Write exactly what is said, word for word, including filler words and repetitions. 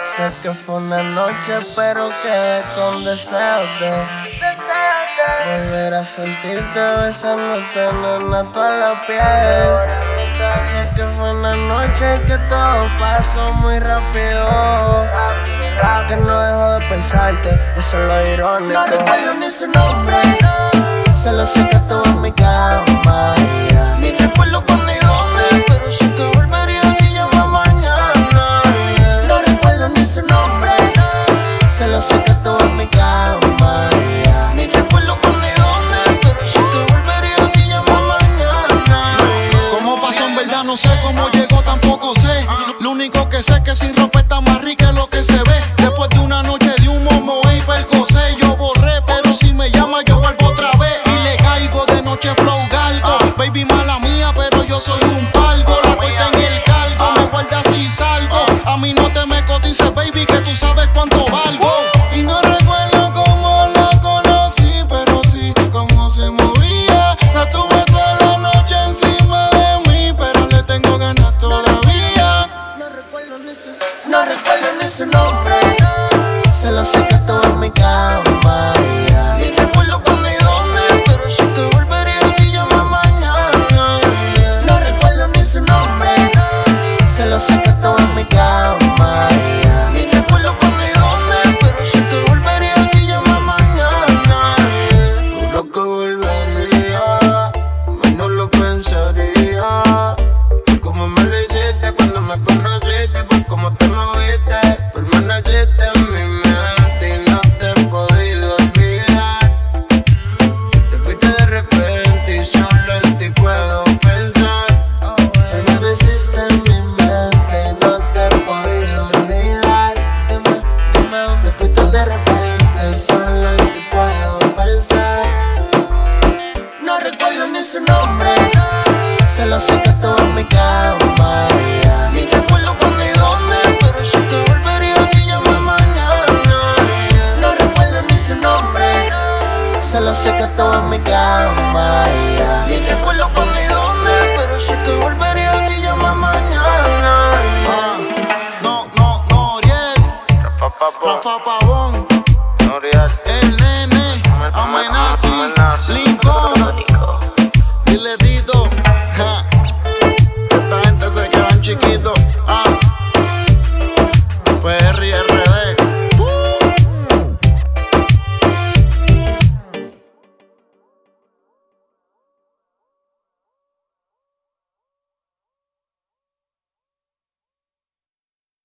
Sé que fue una noche, pero quedé con deseos de volver a sentirte besándote, nena, toda la piel. Sé que fue una noche que todo pasó muy rápido, que no dejo de pensarte, eso es lo irónico. No recuerdo ni su nombre, solo sé que estuvo en mi cama. Ni recuerdo cuándo ni dónde, pero sé que volvería si llama mañana. No recuerdo ni su nombre, solo sé que estuvo en mi cama. Ni recuerdo cuándo ni dónde, pero sé que volvería si llama mañana. Cómo pasó en verdad no sé, cómo llegó tampoco sé. Lo único que sé es que sin ropa está más rica de lo que se ve. Después de una noche de un momo y percocé, yo borré, pero si me llama yo vuelvo otra vez y le caigo de noche flow galgo. Baby mala mía, pero yo soy un palgo. La corta en el cargo, me guarda si salgo. A mí no te me cotices, baby, que tú sabes cuánto valgo. Y no recuerdo cómo la conocí, pero sí cómo se movía. La tuve toda la noche encima de mí, pero le tengo ganas todavía. No recuerdo ni su, no recuerdo ni su nombre, solo sé que estuvo en mi cama.